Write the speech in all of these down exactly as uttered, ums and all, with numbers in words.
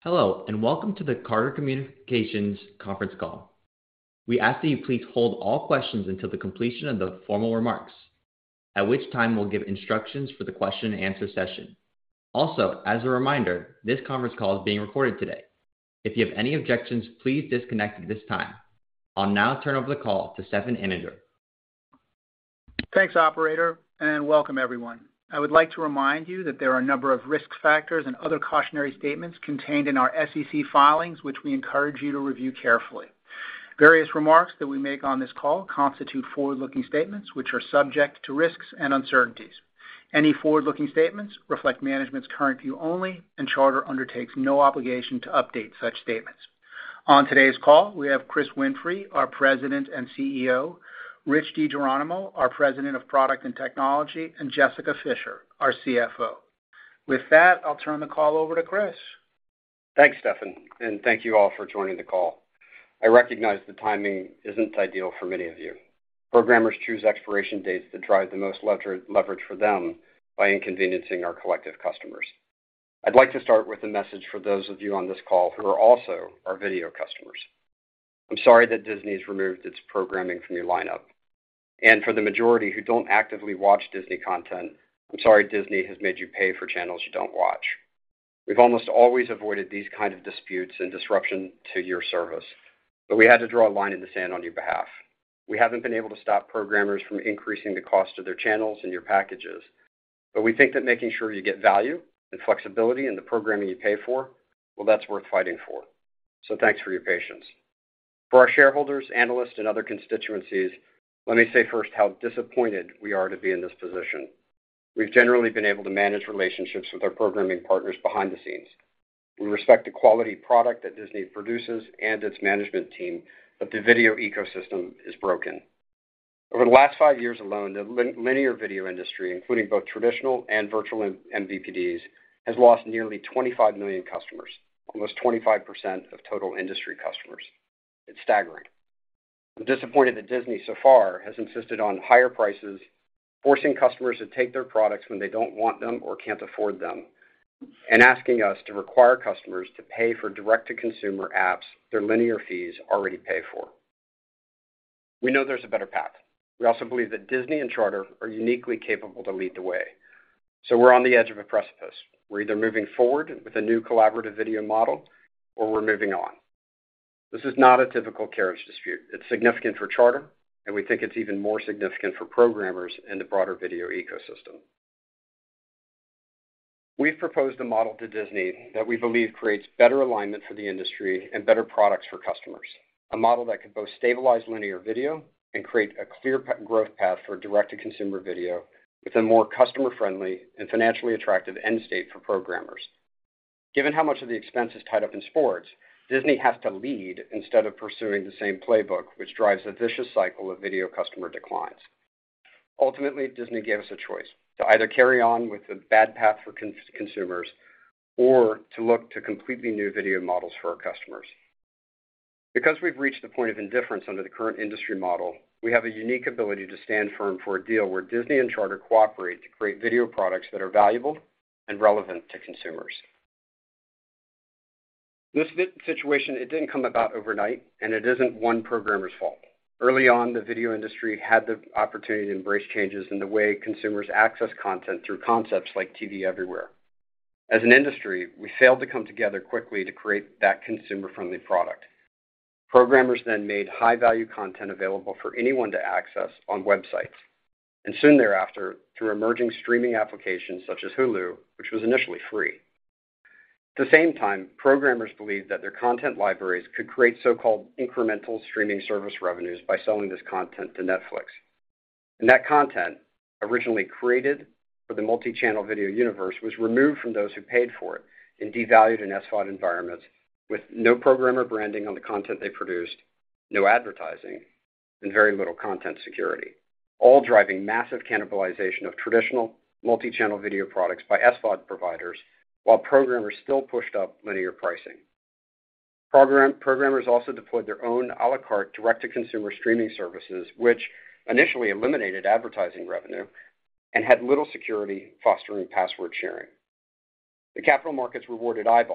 Hello, and welcome to the Charter Communications conference call. We ask that you please hold all questions until the completion of the formal remarks, at which time we'll give instructions for the question and answer session. Also, as a reminder, this conference call is being recorded today. If you have any objections, please disconnect at this time. I'll now turn over the call to Stefan Anninger. Thanks, operator, and welcome everyone. I would like to remind you that there are a number of risk factors and other cautionary statements contained in our S E C filings, which we encourage you to review carefully. Various remarks that we make on this call constitute forward-looking statements, which are subject to risks and uncertainties. Any forward-looking statements reflect management's current view only, and Charter undertakes no obligation to update such statements. On today's call, we have Chris Winfrey, our President and C E O, Rich DiGeronimo, our President of Product and Technology, and Jessica Fischer, our C F O. With that, I'll turn the call over to Chris. Thanks, Stefan, and thank you all for joining the call. I recognize the timing isn't ideal for many of you. Programmers choose expiration dates that drive the most leverage for them by inconveniencing our collective customers. I'd like to start with a message for those of you on this call who are also our video customers. I'm sorry that Disney's removed its programming from your lineup. And for the majority who don't actively watch Disney content, I'm sorry Disney has made you pay for channels you don't watch. We've almost always avoided these kind of disputes and disruption to your service, but we had to draw a line in the sand on your behalf. We haven't been able to stop programmers from increasing the cost of their channels and your packages, but we think that making sure you get value and flexibility in the programming you pay for, well, that's worth fighting for. So thanks for your patience. For our shareholders, analysts, and other constituencies, let me say first how disappointed we are to be in this position. We've generally been able to manage relationships with our programming partners behind the scenes. We respect the quality product that Disney produces and its management team, but the video ecosystem is broken. Over the last five years alone, the linear video industry, including both traditional and virtual M V P Ds, has lost nearly twenty-five million customers, almost twenty-five percent of total industry customers. It's staggering. I'm disappointed that Disney so far has insisted on higher prices, forcing customers to take their products when they don't want them or can't afford them, and asking us to require customers to pay for direct-to-consumer apps their linear fees already pay for. We know there's a better path. We also believe that Disney and Charter are uniquely capable to lead the way. So we're on the edge of a precipice. We're either moving forward with a new collaborative video model, or we're moving on. This is not a typical carriage dispute. It's significant for Charter, and we think it's even more significant for programmers and the broader video ecosystem. We've proposed a model to Disney that we believe creates better alignment for the industry and better products for customers, a model that could both stabilize linear video and create a clear growth path for direct-to-consumer video with a more customer-friendly and financially attractive end state for programmers. Given how much of the expense is tied up in sports, Disney has to lead instead of pursuing the same playbook, which drives a vicious cycle of video customer declines. Ultimately, Disney gave us a choice to either carry on with the bad path for con- consumers or to look to completely new video models for our customers. Because we've reached the point of indifference under the current industry model, we have a unique ability to stand firm for a deal where Disney and Charter cooperate to create video products that are valuable and relevant to consumers. This situation, it didn't come about overnight, and it isn't one programmer's fault. Early on, the video industry had the opportunity to embrace changes in the way consumers access content through concepts like T V Everywhere. As an industry, we failed to come together quickly to create that consumer-friendly product. Programmers then made high-value content available for anyone to access on websites, and soon thereafter, through emerging streaming applications such as Hulu, which was initially free. At the same time, programmers believed that their content libraries could create so-called incremental streaming service revenues by selling this content to Netflix. And that content, originally created for the multi-channel video universe, was removed from those who paid for it and devalued in S V O D environments with no programmer branding on the content they produced, no advertising, and very little content security, all driving massive cannibalization of traditional multi-channel video products by S V O D providers, while programmers still pushed up linear pricing. Program, programmers also deployed their own a la carte direct-to-consumer streaming services, which initially eliminated advertising revenue and had little security, fostering password sharing. The capital markets rewarded eyeballs,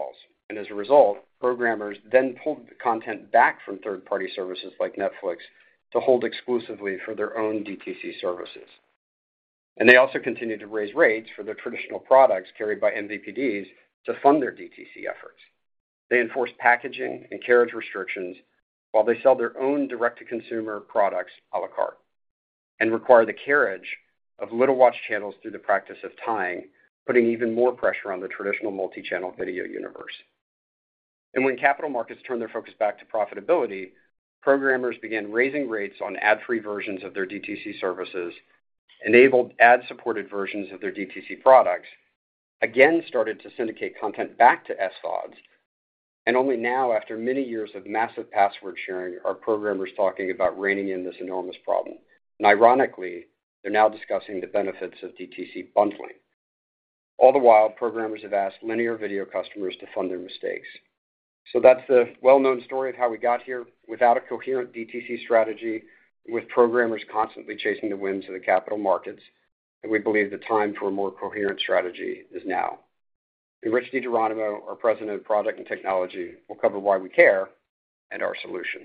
and as a result, programmers then pulled the content back from third-party services like Netflix to hold exclusively for their own D T C services. And they also continued to raise rates for their traditional products carried by M V P Ds to fund their D T C efforts. They enforce packaging and carriage restrictions while they sell their own direct-to-consumer products a la carte and require the carriage of little watch channels through the practice of tying, putting even more pressure on the traditional multi-channel video universe. And when capital markets turned their focus back to profitability, programmers began raising rates on ad-free versions of their D T C services, enabled ad-supported versions of their D T C products, again started to syndicate content back to S VODs, and only now, after many years of massive password sharing, are programmers talking about reining in this enormous problem. And ironically, they're now discussing the benefits of D T C bundling. All the while, programmers have asked linear video customers to fund their mistakes. So that's the well-known story of how we got here. Without a coherent D T C strategy, with programmers constantly chasing the whims of the capital markets, and we believe the time for a more coherent strategy is now. And Rich DiGeronimo, our President of Product and Technology, will cover why we care and our solution.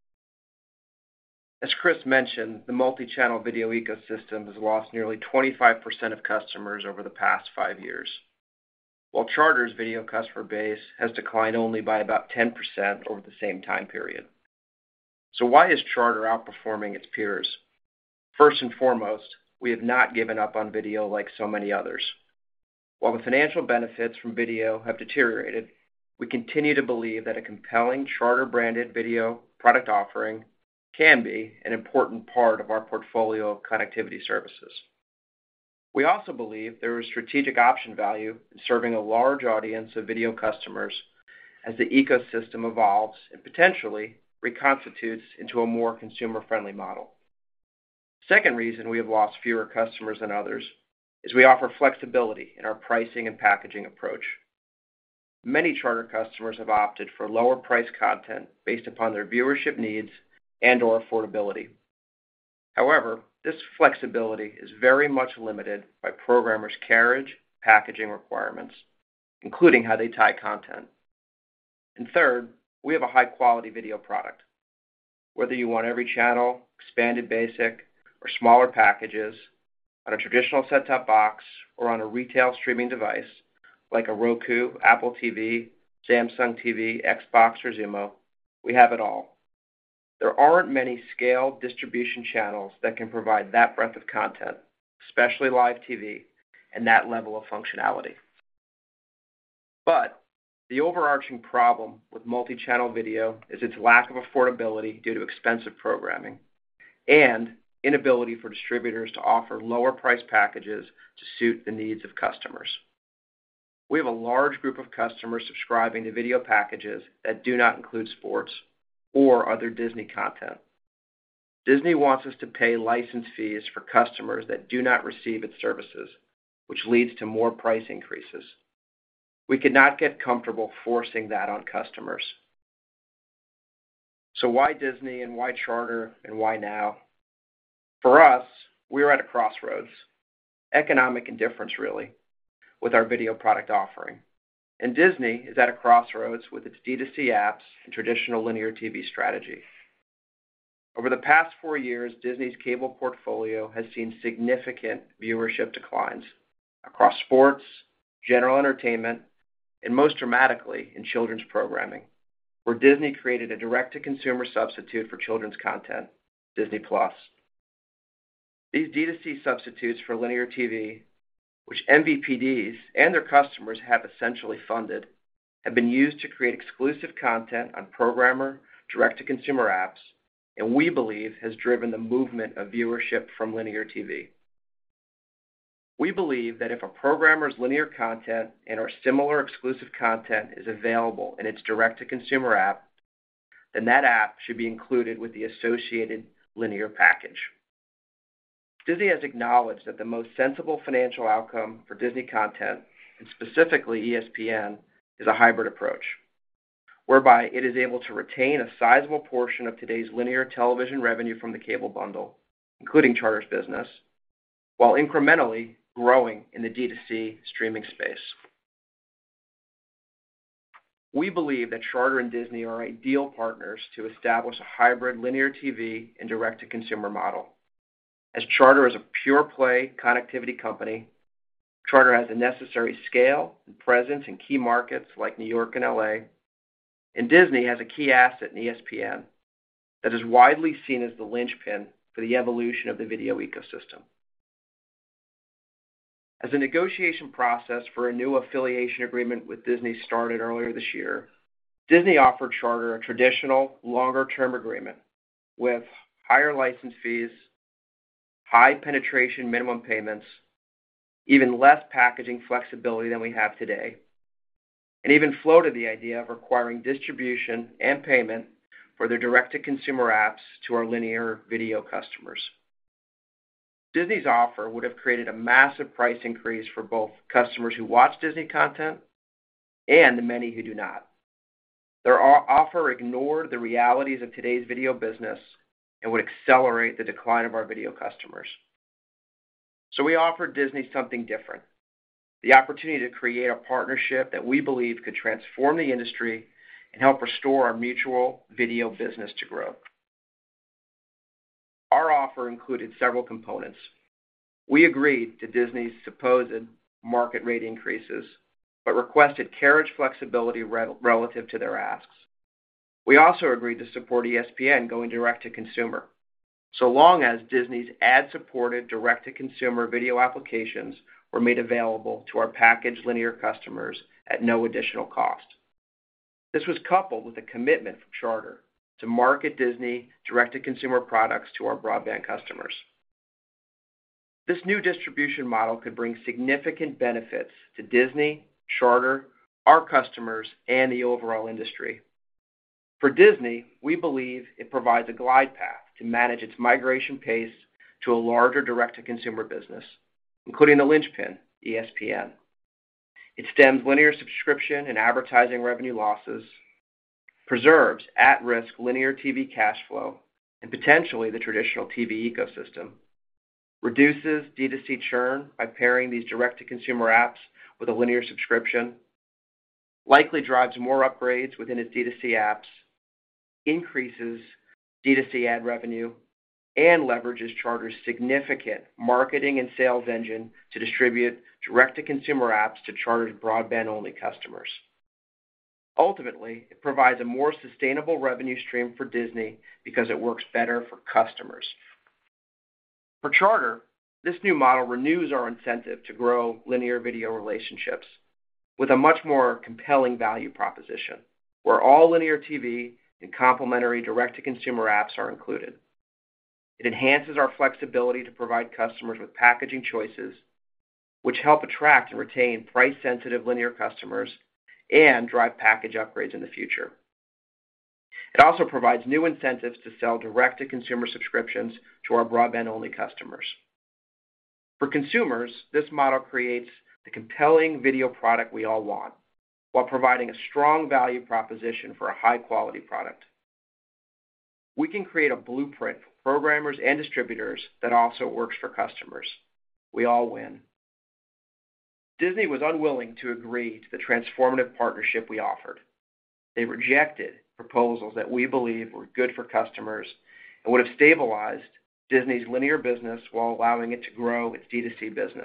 As Chris mentioned, the multi-channel video ecosystem has lost nearly twenty-five percent of customers over the past five years, while Charter's video customer base has declined only by about ten percent over the same time period. So why is Charter outperforming its peers? First and foremost, we have not given up on video like so many others. While the financial benefits from video have deteriorated, we continue to believe that a compelling Charter-branded video product offering can be an important part of our portfolio of connectivity services. We also believe there is strategic option value in serving a large audience of video customers as the ecosystem evolves and potentially reconstitutes into a more consumer-friendly model. Second reason we have lost fewer customers than others is we offer flexibility in our pricing and packaging approach. Many Charter customers have opted for lower price content based upon their viewership needs and or affordability. However, this flexibility is very much limited by programmers' carriage, packaging requirements, including how they tie content. And third, we have a high-quality video product. Whether you want every channel, expanded basic, or smaller packages, on a traditional set-top box or on a retail streaming device like a Roku, Apple T V, Samsung T V, Xbox, or Xumo, we have it all. There aren't many scaled distribution channels that can provide that breadth of content, especially live T V, and that level of functionality. But the overarching problem with multi-channel video is its lack of affordability due to expensive programming and inability for distributors to offer lower price packages to suit the needs of customers. We have a large group of customers subscribing to video packages that do not include sports or other Disney content. Disney wants us to pay license fees for customers that do not receive its services, which leads to more price increases. We could not get comfortable forcing that on customers. So why Disney and why Charter and why now? For us, we are at a crossroads, economic indifference really, with our video product offering. And Disney is at a crossroads with its D two C apps and traditional linear T V strategy. Over the past four years, Disney's cable portfolio has seen significant viewership declines across sports, general entertainment, and most dramatically in children's programming, where Disney created a direct-to-consumer substitute for children's content, Disney Plus. These D two C substitutes for linear T V, which M V P Ds and their customers have essentially funded, have been used to create exclusive content on programmer direct-to-consumer apps, and we believe has driven the movement of viewership from linear T V. We believe that if a programmer's linear content and or similar exclusive content is available in its direct-to-consumer app, then that app should be included with the associated linear package. Disney has acknowledged that the most sensible financial outcome for Disney content, and specifically E S P N, is a hybrid approach, whereby it is able to retain a sizable portion of today's linear television revenue from the cable bundle, including Charter's business, while incrementally growing in the D two C streaming space. We believe that Charter and Disney are ideal partners to establish a hybrid linear T V and direct-to-consumer model. As Charter is a pure-play connectivity company, Charter has the necessary scale and presence in key markets like New York and L A, and Disney has a key asset in E S P N that is widely seen as the linchpin for the evolution of the video ecosystem. As the negotiation process for a new affiliation agreement with Disney started earlier this year, Disney offered Charter a traditional, longer-term agreement with higher license fees, high penetration minimum payments, even less packaging flexibility than we have today, and even floated the idea of requiring distribution and payment for their direct-to-consumer apps to our linear video customers. Disney's offer would have created a massive price increase for both customers who watch Disney content and the many who do not. Their offer ignored the realities of today's video business and would accelerate the decline of our video customers. So we offered Disney something different, the opportunity to create a partnership that we believe could transform the industry and help restore our mutual video business to growth. Our offer included several components. We agreed to Disney's supposed market rate increases, but requested carriage flexibility re- relative to their asks. We also agreed to support E S P N going direct to consumer, so long as Disney's ad-supported direct-to-consumer video applications were made available to our packaged linear customers at no additional cost. This was coupled with a commitment from Charter to market Disney direct-to-consumer products to our broadband customers. This new distribution model could bring significant benefits to Disney, Charter, our customers, and the overall industry. For Disney, we believe it provides a glide path to manage its migration pace to a larger direct-to-consumer business, including the linchpin, E S P N. It stems linear subscription and advertising revenue losses, preserves at-risk linear T V cash flow and potentially the traditional T V ecosystem, reduces D two C churn by pairing these direct-to-consumer apps with a linear subscription, likely drives more upgrades within its D two C apps, increases D two C ad revenue, and leverages Charter's significant marketing and sales engine to distribute direct-to-consumer apps to Charter's broadband-only customers. Ultimately, it provides a more sustainable revenue stream for Disney because it works better for customers. For Charter, this new model renews our incentive to grow linear video relationships with a much more compelling value proposition, where all linear T V and complementary direct-to-consumer apps are included. It enhances our flexibility to provide customers with packaging choices, which help attract and retain price-sensitive linear customers and drive package upgrades in the future. It also provides new incentives to sell direct-to-consumer subscriptions to our broadband-only customers. For consumers, this model creates the compelling video product we all want, while providing a strong value proposition for a high-quality product. We can create a blueprint for programmers and distributors that also works for customers. We all win. Disney was unwilling to agree to the transformative partnership we offered. They rejected proposals that we believe were good for customers and would have stabilized Disney's linear business while allowing it to grow its D two C business.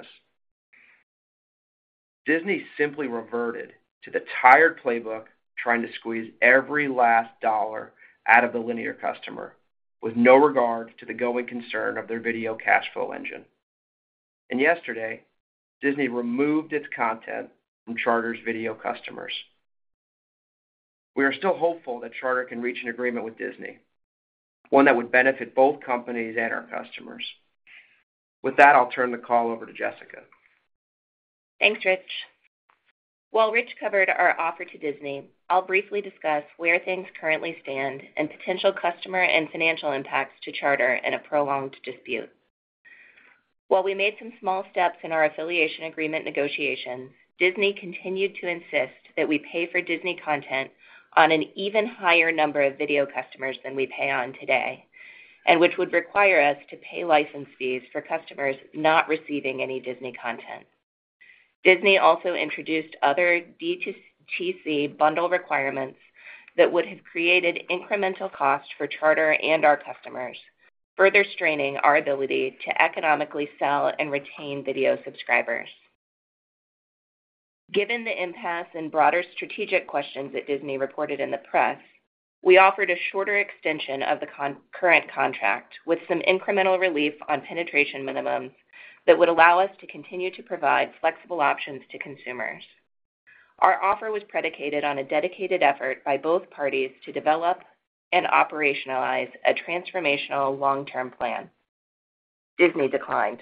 Disney simply reverted to the tired playbook, trying to squeeze every last dollar out of the linear customer, with no regard to the going concern of their video cash flow engine. And yesterday, Disney removed its content from Charter's video customers. We are still hopeful that Charter can reach an agreement with Disney, one that would benefit both companies and our customers. With that, I'll turn the call over to Jessica. Thanks, Rich. While Rich covered our offer to Disney, I'll briefly discuss where things currently stand and potential customer and financial impacts to Charter in a prolonged dispute. While we made some small steps in our affiliation agreement negotiations, Disney continued to insist that we pay for Disney content on an even higher number of video customers than we pay on today, and which would require us to pay license fees for customers not receiving any Disney content. Disney also introduced other D T C bundle requirements that would have created incremental cost for Charter and our customers, further straining our ability to economically sell and retain video subscribers. Given the impasse and broader strategic questions that Disney reported in the press, we offered a shorter extension of the con- current contract with some incremental relief on penetration minimums that would allow us to continue to provide flexible options to consumers. Our offer was predicated on a dedicated effort by both parties to develop and operationalize a transformational long-term plan. Disney declined.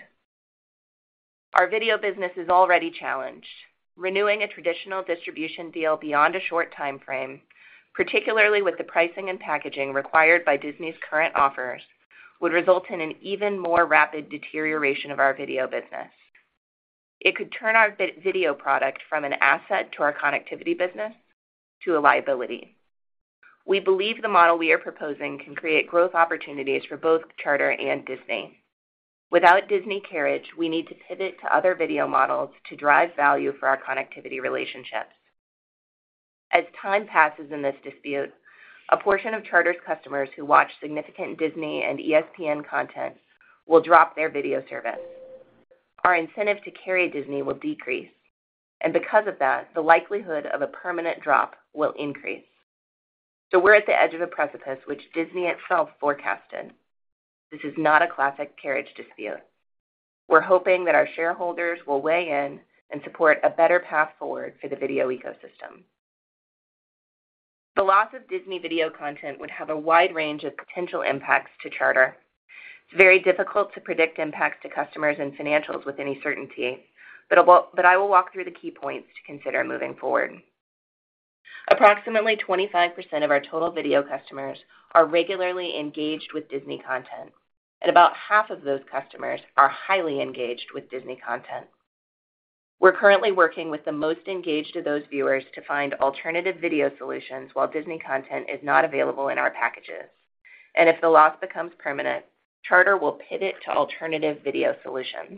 Our video business is already challenged. Renewing a traditional distribution deal beyond a short time frame, particularly with the pricing and packaging required by Disney's current offers, would result in an even more rapid deterioration of our video business. It could turn our video product from an asset to our connectivity business to a liability. We believe the model we are proposing can create growth opportunities for both Charter and Disney. Without Disney carriage, we need to pivot to other video models to drive value for our connectivity relationships. As time passes in this dispute, a portion of Charter's customers who watch significant Disney and E S P N content will drop their video service. Our incentive to carry Disney will decrease, and because of that, the likelihood of a permanent drop will increase. So we're at the edge of a precipice which Disney itself forecasted. This is not a classic carriage dispute. We're hoping that our shareholders will weigh in and support a better path forward for the video ecosystem. The loss of Disney video content would have a wide range of potential impacts to Charter. It's very difficult to predict impacts to customers and financials with any certainty, but, but I will walk through the key points to consider moving forward. Approximately twenty-five percent of our total video customers are regularly engaged with Disney content, and about half of those customers are highly engaged with Disney content. We're currently working with the most engaged of those viewers to find alternative video solutions while Disney content is not available in our packages. And if the loss becomes permanent, Charter will pivot to alternative video solutions.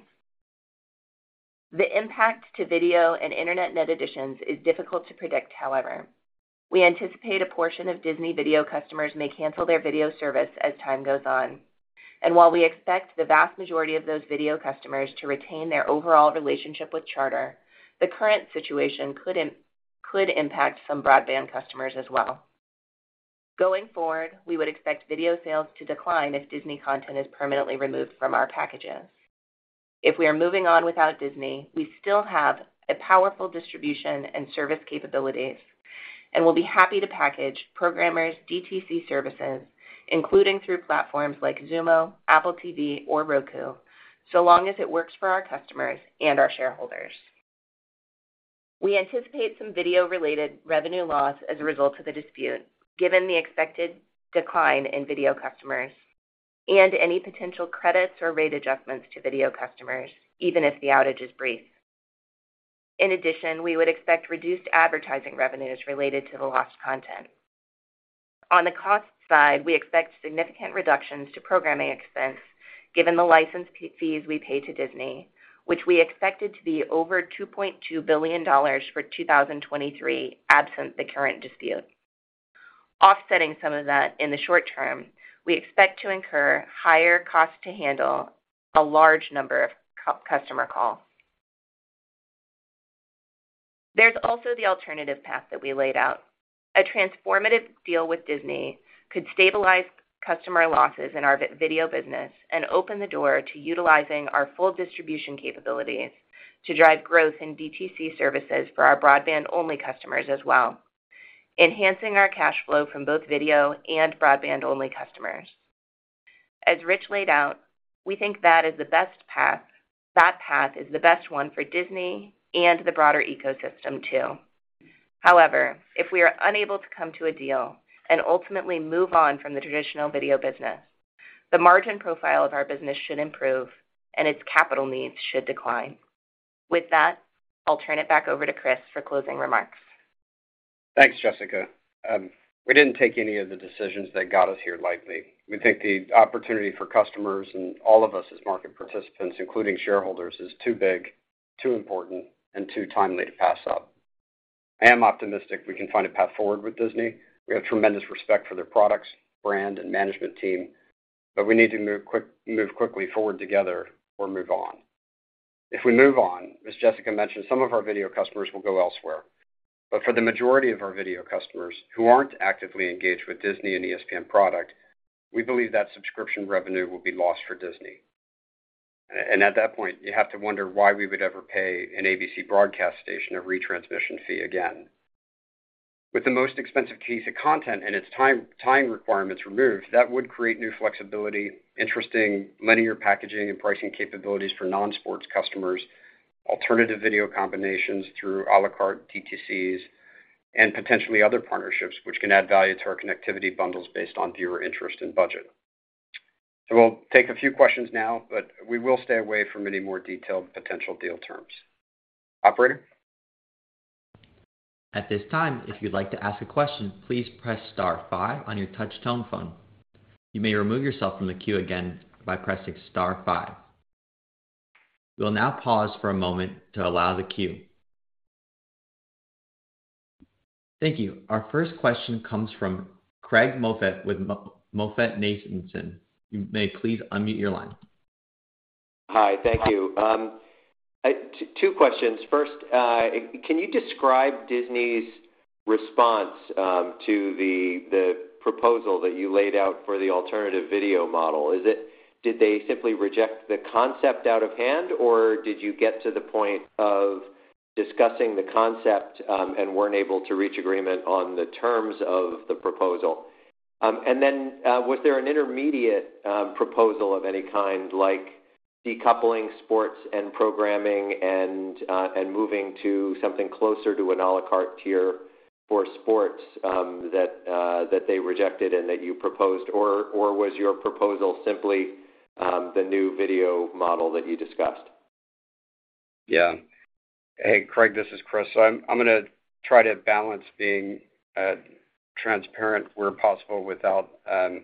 The impact to video and internet net additions is difficult to predict, however. We anticipate a portion of Disney video customers may cancel their video service as time goes on. And while we expect the vast majority of those video customers to retain their overall relationship with Charter, the current situation could, im- could impact some broadband customers as well. Going forward, we would expect video sales to decline if Disney content is permanently removed from our packages. If we are moving on without Disney, we still have a powerful distribution and service capabilities, and we'll be happy to package programmers' D T C services, including through platforms like Xumo, Apple T V, or Roku, so long as it works for our customers and our shareholders. We anticipate some video-related revenue loss as a result of the dispute, given the expected decline in video customers, and any potential credits or rate adjustments to video customers, even if the outage is brief. In addition, we would expect reduced advertising revenues related to the lost content. On the cost side, we expect significant reductions to programming expense, given the license fees we pay to Disney, which we expected to be over two point two billion dollars for two thousand twenty-three, absent the current dispute. Offsetting some of that in the short term, we expect to incur higher costs to handle a large number of customer calls. There's also the alternative path that we laid out. A transformative deal with Disney could stabilize customer losses in our video business and open the door to utilizing our full distribution capabilities to drive growth in D T C services for our broadband-only customers as well, enhancing our cash flow from both video and broadband-only customers. As Rich laid out, we think that is the best path. That path is the best one for Disney and the broader ecosystem too. However, if we are unable to come to a deal and ultimately move on from the traditional video business, the margin profile of our business should improve and its capital needs should decline. With that, I'll turn it back over to Chris for closing remarks. Thanks, Jessica. Um, we didn't take any of the decisions that got us here lightly. We think the opportunity for customers and all of us as market participants, including shareholders, is too big, too important, and too timely to pass up. I am optimistic we can find a path forward with Disney. We have tremendous respect for their products, brand, and management team, but we need to move quick, move quickly forward together or move on. If we move on, as Jessica mentioned, some of our video customers will go elsewhere. But for the majority of our video customers who aren't actively engaged with Disney and E S P N product, we believe that subscription revenue will be lost for Disney. And at that point, you have to wonder why we would ever pay an A B C broadcast station a retransmission fee again. With the most expensive piece of content and its time, time requirements removed, that would create new flexibility, interesting linear packaging and pricing capabilities for non-sports customers, alternative video combinations through a la carte D T Cs, and potentially other partnerships which can add value to our connectivity bundles based on viewer interest and budget. So we'll take a few questions now, but we will stay away from any more detailed potential deal terms. Operator? At this time, if you'd like to ask a question, please press star five on your touch tone phone. You may remove yourself from the queue again by pressing star five. We will now pause for a moment to allow the queue. Thank you. Our first question comes from Craig Moffett with Mo- MoffettNathanson. You may please unmute your line. Hi, thank you. Um, I, t- two questions. First, uh, can you describe Disney's response um, to the the proposal that you laid out for the alternative video model? Is it did they simply reject the concept out of hand, or did you get to the point of discussing the concept um, and weren't able to reach agreement on the terms of the proposal? Um, and then uh, was there an intermediate um, proposal of any kind, like decoupling sports and programming and uh, and moving to something closer to an a la carte tier for sports um, that uh, that they rejected and that you proposed, or or was your proposal simply um, the new video model that you discussed? Yeah. Hey, Craig, this is Chris. So I'm I'm going to try to balance being uh, transparent where possible without, um,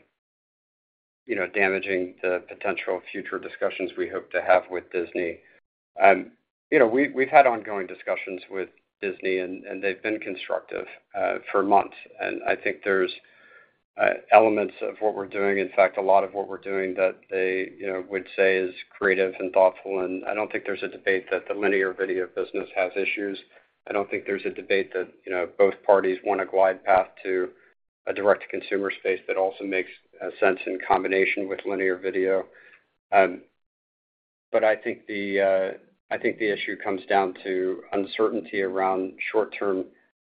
you know, damaging the potential future discussions we hope to have with Disney. Um, you know, we, we've had ongoing discussions with Disney, and, and they've been constructive uh, for months. And I think there's uh, elements of what we're doing, in fact, a lot of what we're doing that they, you know, would say is creative and thoughtful. And I don't think there's a debate that the linear video business has issues. I don't think there's a debate that, you know, both parties want a glide path to a direct-to-consumer space that also makes uh, sense in combination with linear video. Um, but I think the uh, I think the issue comes down to uncertainty around short-term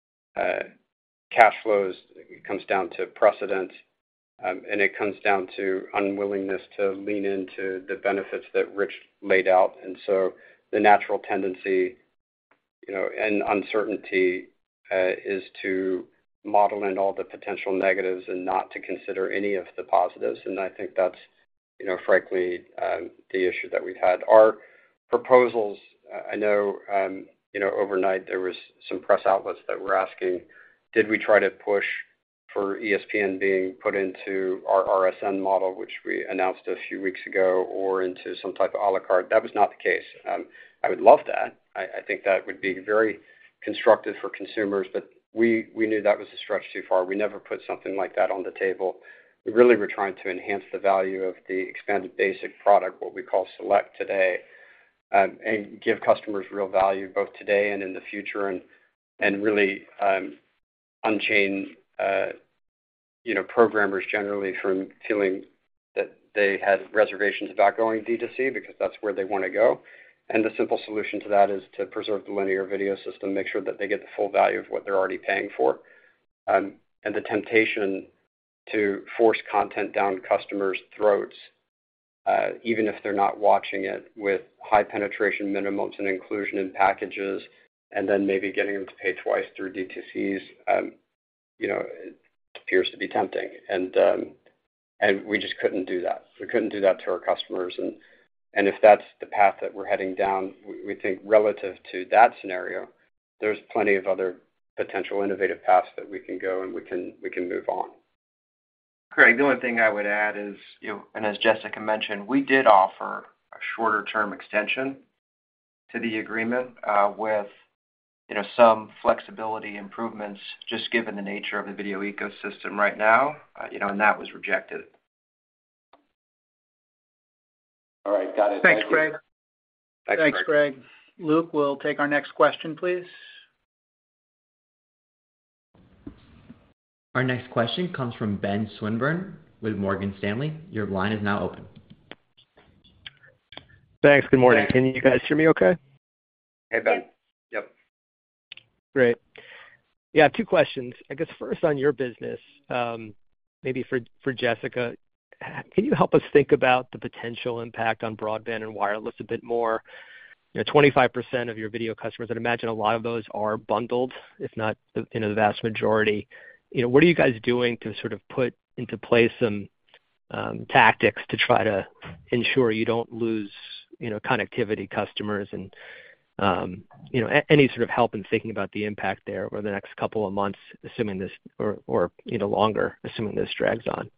uh, cash flows. It comes down to precedent, um, and it comes down to unwillingness to lean into the benefits that Rich laid out. And so the natural tendency, you know, and uncertainty uh, is to model in all the potential negatives and not to consider any of the positives. And I think that's, you know, frankly, um, the issue that we've had. Our proposals, uh, I know, um, you know, overnight there was some press outlets that were asking, did we try to push for E S P N being put into our R S N model, which we announced a few weeks ago, or into some type of a la carte? That was not the case. Um, I would love that. I, I think that would be very constructive for consumers, but we, we knew that was a stretch too far. We never put something like that on the table. We really were trying to enhance the value of the expanded basic product, what we call Select today, um, and give customers real value both today and in the future, and and really um, unchain uh, you know, programmers generally from feeling that they had reservations about going D two C because that's where they want to go. And the simple solution to that is to preserve the linear video system, make sure that they get the full value of what they're already paying for. Um, and the temptation to force content down customers' throats, uh, even if they're not watching it, with high penetration minimums and inclusion in packages, and then maybe getting them to pay twice through D two Cs, um, you know, it appears to be tempting. And um, and we just couldn't do that. We couldn't do that to our customers. And And if that's the path that we're heading down, we think relative to that scenario, there's plenty of other potential innovative paths that we can go and we can we can move on. Craig, the only thing I would add is, you know, and as Jessica mentioned, we did offer a shorter term extension to the agreement uh, with you know, some flexibility improvements, just given the nature of the video ecosystem right now, uh, you know, and that was rejected. All right, got it. Thanks, Thank Greg. you. Thanks, Thanks, Greg. Greg. Luke, we'll take our next question, please. Our next question comes from Ben Swinburne with Morgan Stanley. Your line is now open. Thanks. Good morning. Can you guys hear me okay? Hey, Ben. Yep. Great. Yeah, I have two questions. I guess first on your business, um, maybe for, for Jessica, can you help us think about the potential impact on broadband and wireless a bit more? You know, twenty-five percent of your video customers, I'd imagine a lot of those are bundled, if not the, you know, the vast majority. You know, what are you guys doing to sort of put into place some um, tactics to try to ensure you don't lose, you know, connectivity customers and, um, you know, a- any sort of help in thinking about the impact there over the next couple of months, assuming this, or, or you know, longer, assuming this drags on?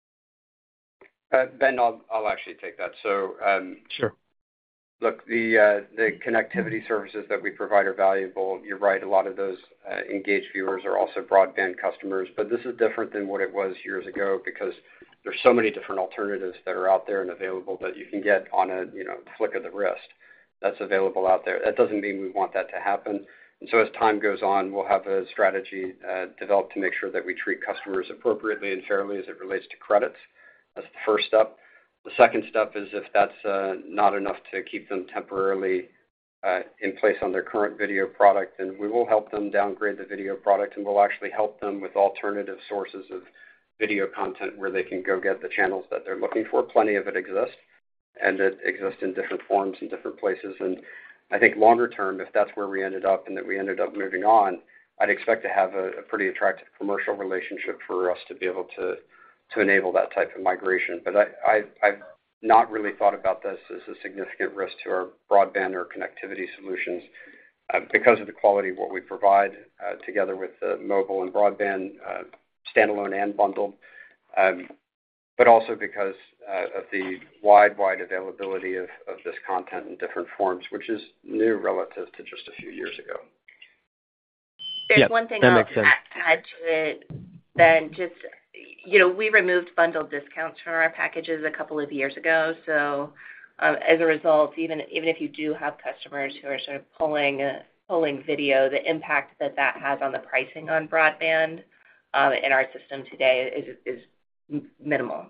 Uh, Ben, I'll, I'll actually take that. So, um, Sure. Look, the uh, the connectivity services that we provide are valuable. You're right, a lot of those uh, engaged viewers are also broadband customers, but this is different than what it was years ago because there's so many different alternatives that are out there and available that you can get on a you know flick of the wrist. That's available out there. That doesn't mean we want that to happen. And so as time goes on, we'll have a strategy uh, developed to make sure that we treat customers appropriately and fairly as it relates to credits. That's the first step. The second step is if that's uh, not enough to keep them temporarily uh, in place on their current video product, then we will help them downgrade the video product, and we'll actually help them with alternative sources of video content where they can go get the channels that they're looking for. Plenty of it exists, and it exists in different forms in different places. And I think longer term, if that's where we ended up and that we ended up moving on, I'd expect to have a, a pretty attractive commercial relationship for us to be able to to enable that type of migration. But I, I, I've not really thought about this as a significant risk to our broadband or connectivity solutions uh, because of the quality of what we provide uh, together with uh, mobile and broadband, uh, standalone and bundled, um, but also because uh, of the wide, wide availability of, of this content in different forms, which is new relative to just a few years ago. There's Yep, one thing that I'll makes sense. add to it, then just, you know, we removed bundled discounts from our packages a couple of years ago. So um, as a result, even even if you do have customers who are sort of pulling uh, pulling video, the impact that that has on the pricing on broadband um, in our system today is is minimal.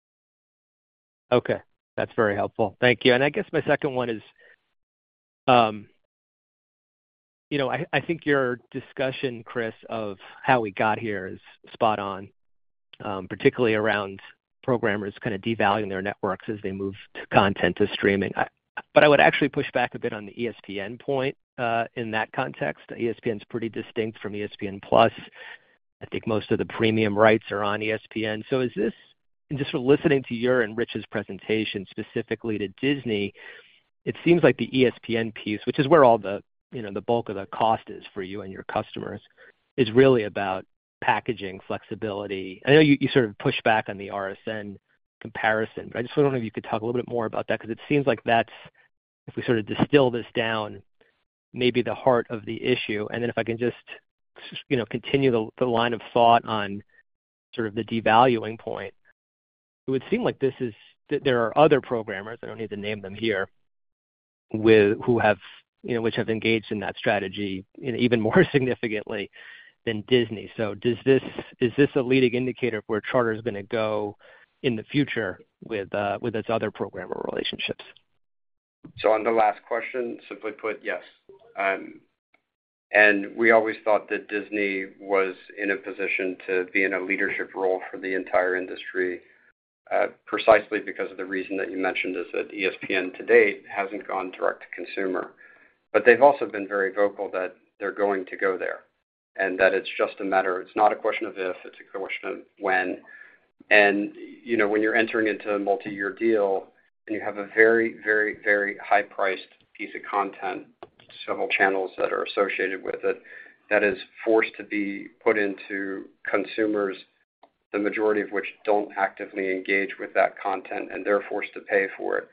Okay, that's very helpful. Thank you. And I guess my second one is, um, you know, I, I think your discussion, Chris, of how we got here is spot on, um, particularly around programmers kind of devaluing their networks as they move to content to streaming. I, but I would actually push back a bit on the E S P N point uh, in that context. E S P N is pretty distinct from E S P N Plus. I think most of the premium rights are on E S P N. So is this, and just from listening to your and Rich's presentation specifically to Disney, it seems like the E S P N piece, which is where all the, you know, the bulk of the cost is for you and your customers, is really about packaging flexibility. I know you, you sort of push back on the R S N comparison, but I just wonder if you could talk a little bit more about that, because it seems like that's, if we sort of distill this down, maybe the heart of the issue. And then if I can just, you know, continue the, the line of thought on sort of the devaluing point, it would seem like this is, that there are other programmers, I don't need to name them here, with who have, you know, which have engaged in that strategy, you know, even more significantly than Disney. So does this, is this a leading indicator of where Charter is going to go in the future with uh, with its other programmer relationships? So on the last question, simply put, yes. Um, and we always thought that Disney was in a position to be in a leadership role for the entire industry, uh, precisely because of the reason that you mentioned, is that E S P N to date hasn't gone direct to consumer. But they've also been very vocal that they're going to go there, and that it's just a matter, it's not a question of if, it's a question of when. And, you know, when you're entering into a multi-year deal and you have a very, very, very high-priced piece of content, several channels that are associated with it, that is forced to be put into consumers, the majority of which don't actively engage with that content, and they're forced to pay for it,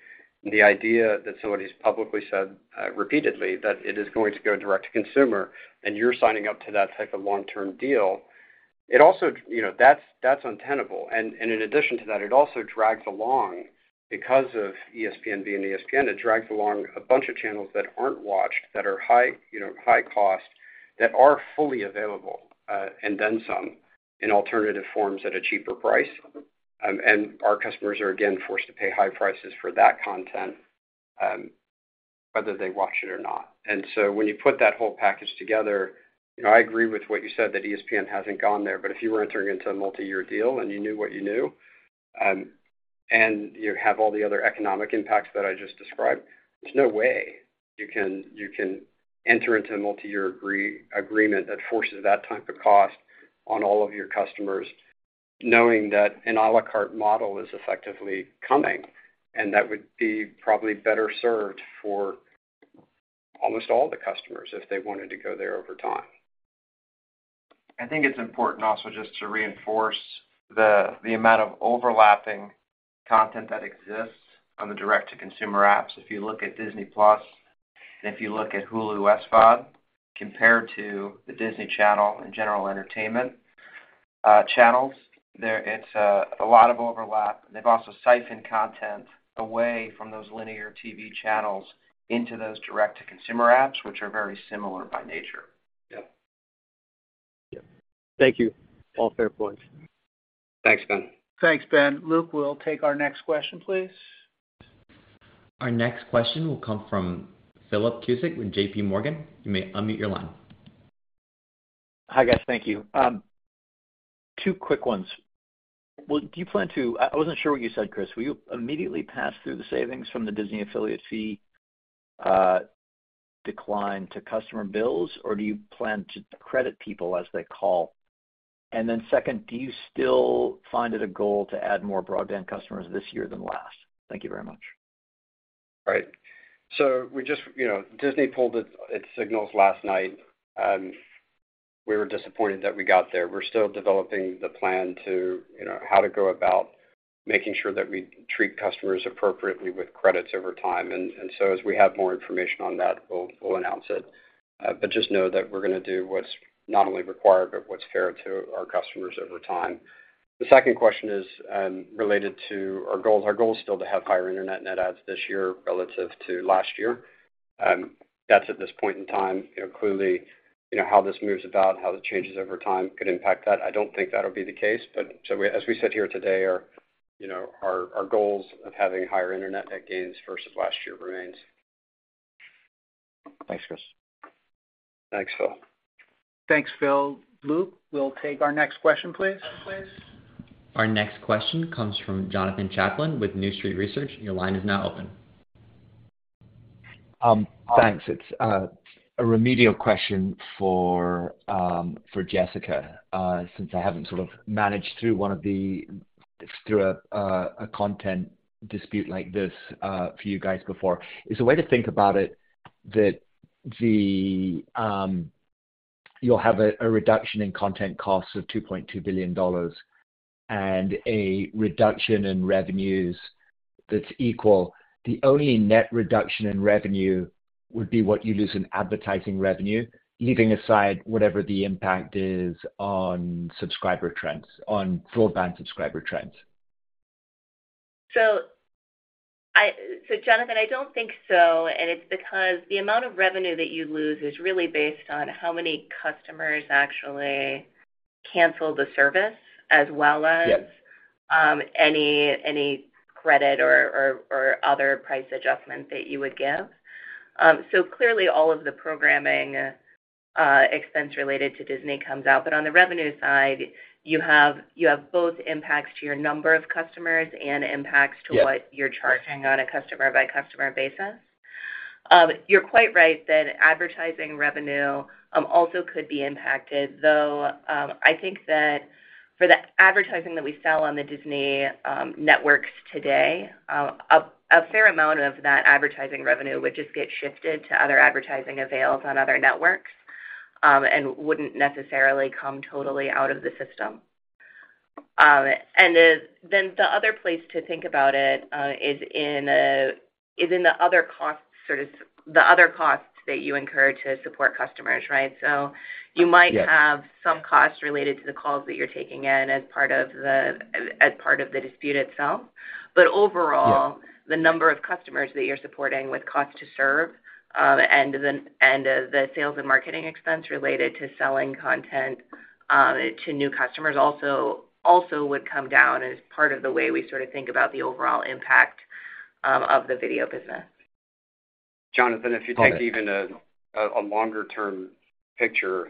The idea that somebody's publicly said uh, repeatedly that it is going to go direct to consumer, and you're signing up to that type of long-term deal, it also, you know, that's that's untenable. And, and in addition to that, it also drags along, because of E S P N being E S P N, it drags along a bunch of channels that aren't watched, that are high, you know, high cost, that are fully available, uh, and then some, in alternative forms at a cheaper price. Um, and our customers are, again, forced to pay high prices for that content, um, whether they watch it or not. And so when you put that whole package together, you know, I agree with what you said, that E S P N hasn't gone there. But if you were entering into a multi-year deal and you knew what you knew, um, and you have all the other economic impacts that I just described, there's no way you can you can enter into a multi-year agree, agreement that forces that type of cost on all of your customers, knowing that an a la carte model is effectively coming, and that would be probably better served for almost all the customers if they wanted to go there over time. I think it's important also just to reinforce the the amount of overlapping content that exists on the direct-to-consumer apps. If you look at Disney Plus, and if you look at Hulu S V O D, compared to the Disney Channel and general entertainment uh, channels, there it's uh, a lot of overlap. They've also siphoned content away from those linear T V channels into those direct-to-consumer apps, which are very similar by nature. Yep. Yep. Thank you. All fair points. Thanks, Ben. Thanks, Ben. Luke, we'll take our next question, please. Our next question will come from Philip Cusick with J P Morgan. You may unmute your line. Hi, guys. Thank you. Um, two quick ones. Well, do you plan to, I wasn't sure what you said, Chris, will you immediately pass through the savings from the Disney affiliate fee uh, decline to customer bills, or do you plan to credit people as they call? And then second, do you still find it a goal to add more broadband customers this year than last? Thank you very much. Right. So we just, you know, Disney pulled its, its signals last night. Um, we were disappointed that we got there. We're still developing the plan to, you know, how to go about making sure that we treat customers appropriately with credits over time. And, and so as we have more information on that, we'll, we'll announce it. Uh, but just know that we're going to do what's not only required, but what's fair to our customers over time. The second question is um, related to our goals. Our goal is still to have higher internet net adds this year relative to last year. Um, that's at this point in time. You know, clearly, you know, how this moves about, how it changes over time could impact that. I don't think that'll be the case. But so we, as we sit here today, our, you know, our, our goals of having higher internet net gains versus last year remains. Thanks, Chris. Thanks, Phil. Thanks, Phil. Luke, we'll take our next question, please. Our next question comes from Jonathan Chaplin with New Street Research. Your line is now open. Um, thanks. It's uh, a remedial question for um, for Jessica, uh, since I haven't sort of managed through one of the through a, uh, a content dispute like this uh, for you guys before. Is a way to think about it that the um, you'll have a, a reduction in content costs of two point two billion dollars and a reduction in revenues that's equal. The only net reduction in revenue would be what you lose in advertising revenue, leaving aside whatever the impact is on subscriber trends, on broadband subscriber trends. So, I, so Jonathan, I don't think so, and it's because the amount of revenue that you lose is really based on how many customers actually cancel the service, as well as yep. um, any any credit or, or, or other price adjustment that you would give. Um, so clearly all of the programming uh, expense related to Disney comes out, but on the revenue side, you have you have both impacts to your number of customers and impacts to yep. what you're charging on a customer-by-customer basis. Um, you're quite right that advertising revenue um, also could be impacted, though um, I think that for the advertising that we sell on the Disney um, networks today, uh, a, a fair amount of that advertising revenue would just get shifted to other advertising avails on other networks um, and wouldn't necessarily come totally out of the system. Um, and uh, then the other place to think about it uh, is in a is in the other costs, sort of the other costs that you incur to support customers, right? So you might Yeah. have some costs related to the calls that you're taking in as part of the as part of the dispute itself. But overall, Yeah. the number of customers that you're supporting with cost to serve, um, and the and uh, the sales and marketing expense related to selling content um, to new customers also also would come down as part of the way we sort of think about the overall impact um, of the video business. Jonathan, if you Got take it. even a, a, a longer term picture,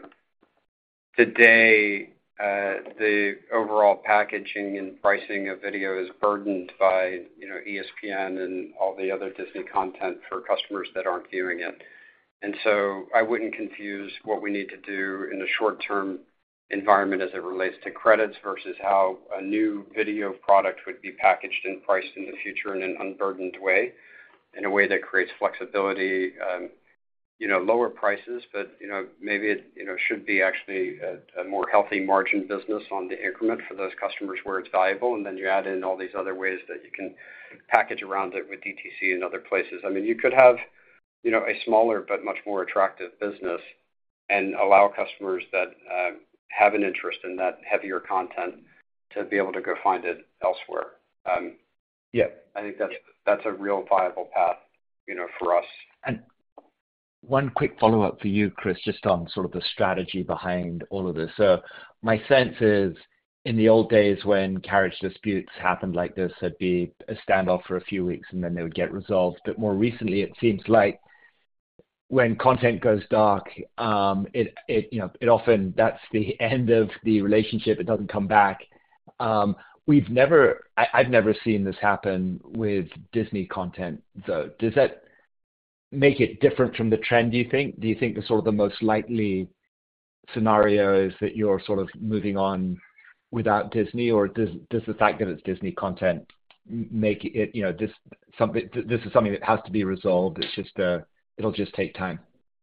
today uh, the overall packaging and pricing of video is burdened by you know E S P N and all the other Disney content for customers that aren't viewing it. And so I wouldn't confuse what we need to do in the short term environment as it relates to credits versus how a new video product would be packaged and priced in the future in an unburdened way, in a way that creates flexibility, um, you know, lower prices, but, you know, maybe it, you know, should be actually a, a more healthy margin business on the increment for those customers where it's valuable. And then you add in all these other ways that you can package around it with D T C and other places. I mean, you could have, you know, a smaller but much more attractive business and allow customers that uh, have an interest in that heavier content to be able to go find it elsewhere. Um, Yeah. I think that's that's a real viable path, you know, for us. And one quick follow-up for you, Chris, just on sort of the strategy behind all of this. So my sense is, in the old days when carriage disputes happened like this, there'd be a standoff for a few weeks and then they would get resolved. But more recently, it seems like when content goes dark, um, it it you know it often that's the end of the relationship. It doesn't come back. Um, we've never, I, I've never seen this happen with Disney content, though. Does that make it different from the trend, do you think? Do you think the sort of the most likely scenario is that you're sort of moving on without Disney, or does does the fact that it's Disney content make it, you know, this something this is something that has to be resolved? It's just uh it'll just take time.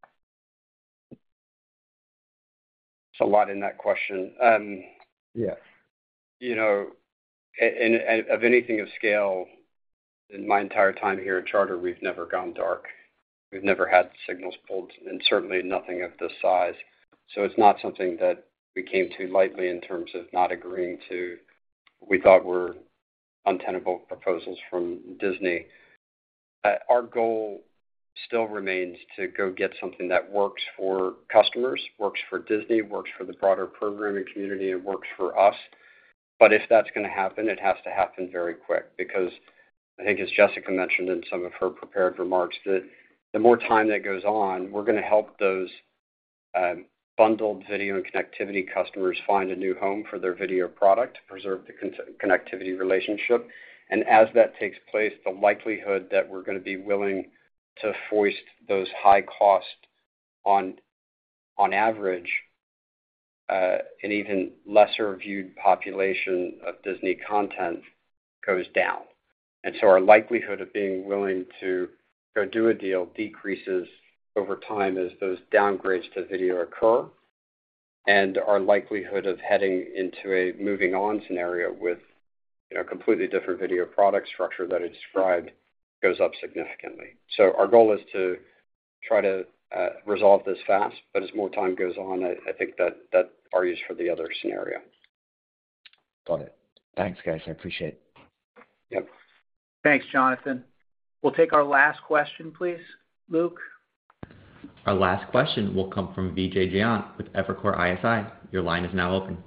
It's a lot in that question. Um, yeah. You know, and, and of anything of scale, in my entire time here at Charter, we've never gone dark. We've never had signals pulled, and certainly nothing of this size. So it's not something that we came to lightly in terms of not agreeing to what we thought were untenable proposals from Disney. Uh, our goal still remains to go get something that works for customers, works for Disney, works for the broader programming community, and works for us. But if that's going to happen, it has to happen very quick, because I think, as Jessica mentioned in some of her prepared remarks, that the more time that goes on, we're going to help those um, bundled video and connectivity customers find a new home for their video product, to preserve the con- connectivity relationship. And as that takes place, the likelihood that we're going to be willing to foist those high costs on, on average, uh, an even lesser viewed population of Disney content goes down. And so our likelihood of being willing to go do a deal decreases over time as those downgrades to video occur, and our likelihood of heading into a moving on scenario with, you know, completely different video product structure that I described goes up significantly. So our goal is to try to uh, resolve this fast, but as more time goes on, I, I think that that argues for the other scenario. Got it. Thanks, guys. I appreciate it. Yep. Thanks, Jonathan. We'll take our last question, please. Luke? Our last question will come from Vijay Jayant with Evercore I S I. Your line is now open.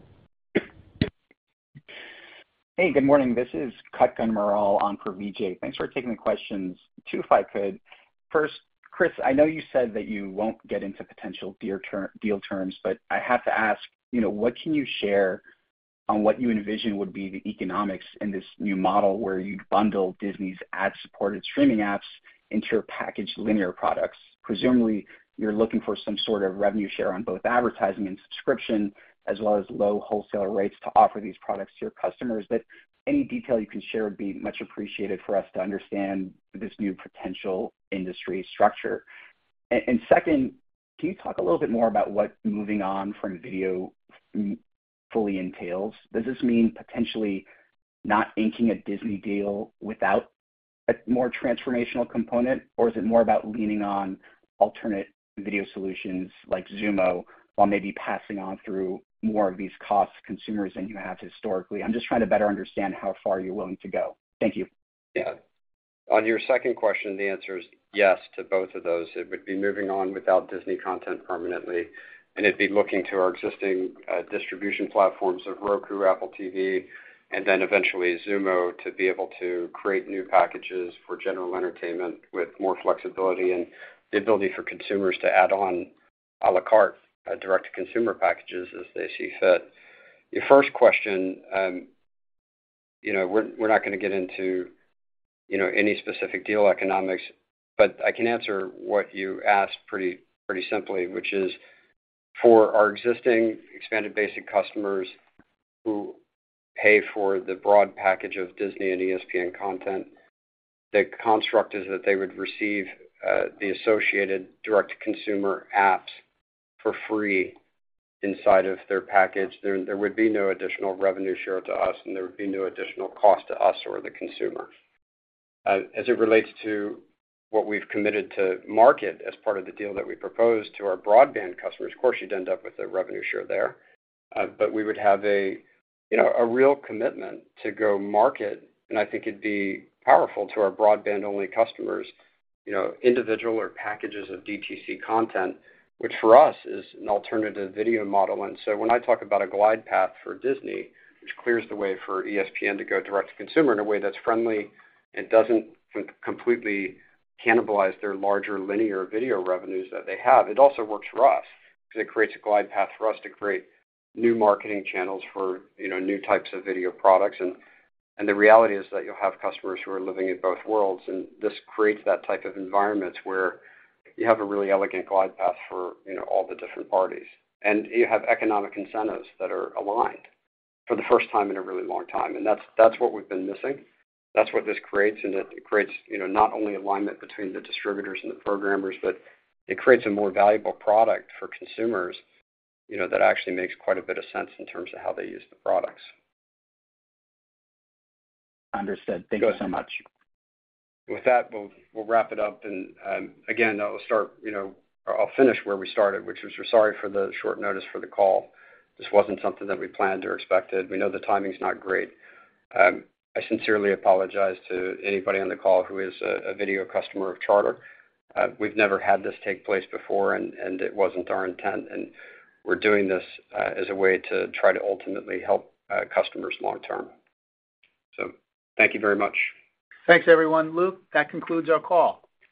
Hey, good morning. This is Kutgun Maral on for Vijay. Thanks for taking the questions. Two, if I could. First, Chris, I know you said that you won't get into potential deal, ter- deal terms, but I have to ask, you know, what can you share on what you envision would be the economics in this new model where you'd bundle Disney's ad-supported streaming apps into your packaged linear products? Presumably, you're looking for some sort of revenue share on both advertising and subscription, as well as low wholesale rates to offer these products to your customers. But any detail you can share would be much appreciated for us to understand this new potential industry structure. And, and second, can you talk a little bit more about what moving on from video fully entails? Does this mean potentially not inking a Disney deal without a more transformational component, or is it more about leaning on alternate video solutions like Xumo while maybe passing on through more of these costs to consumers than you have historically? I'm just trying to better understand how far you're willing to go. Thank you. Yeah. On your second question, the answer is yes to both of those. It would be moving on without Disney content permanently, and it'd be looking to our existing uh, distribution platforms of Roku, Apple T V, and then eventually Xumo to be able to create new packages for general entertainment with more flexibility and the ability for consumers to add on a la carte uh, direct-to-consumer packages as they see fit. Your first question, um, you know, we're we're not going to get into you know, any specific deal economics, but I can answer what you asked pretty pretty simply, which is for our existing expanded basic customers who pay for the broad package of Disney and E S P N content, the construct is that they would receive uh, the associated direct-to-consumer apps for free inside of their package. There, there would be no additional revenue share to us, and there would be no additional cost to us or the consumer. Uh, as it relates to what we've committed to market as part of the deal that we proposed to our broadband customers, of course, you'd end up with a revenue share there, uh, but we would have a, you know, a real commitment to go market, and I think it'd be powerful to our broadband-only customers, you know, individual or packages of D T C content, which for us is an alternative video model. And so when I talk about a glide path for Disney, which clears the way for E S P N to go direct to consumer in a way that's friendly, it doesn't com- completely cannibalize their larger linear video revenues that they have. It also works for us because it creates a glide path for us to create new marketing channels for, you know, new types of video products. And, and the reality is that you'll have customers who are living in both worlds. And this creates that type of environment where you have a really elegant glide path for, you know, all the different parties. And you have economic incentives that are aligned for the first time in a really long time. And that's, that's what we've been missing. That's what this creates, and it creates, you know, not only alignment between the distributors and the programmers, but it creates a more valuable product for consumers, you know, that actually makes quite a bit of sense in terms of how they use the products. Understood. Thank Good. you so much. With that, we'll we'll wrap it up, and um, again, I'll start, you know, I'll finish where we started, which was we're sorry for the short notice for the call. This wasn't something that we planned or expected. We know the timing's not great. Um, I sincerely apologize to anybody on the call who is a, a video customer of Charter. Uh, we've never had this take place before, and, and it wasn't our intent. And we're doing this uh, as a way to try to ultimately help uh, customers long term. So thank you very much. Thanks, everyone. Luke, that concludes our call.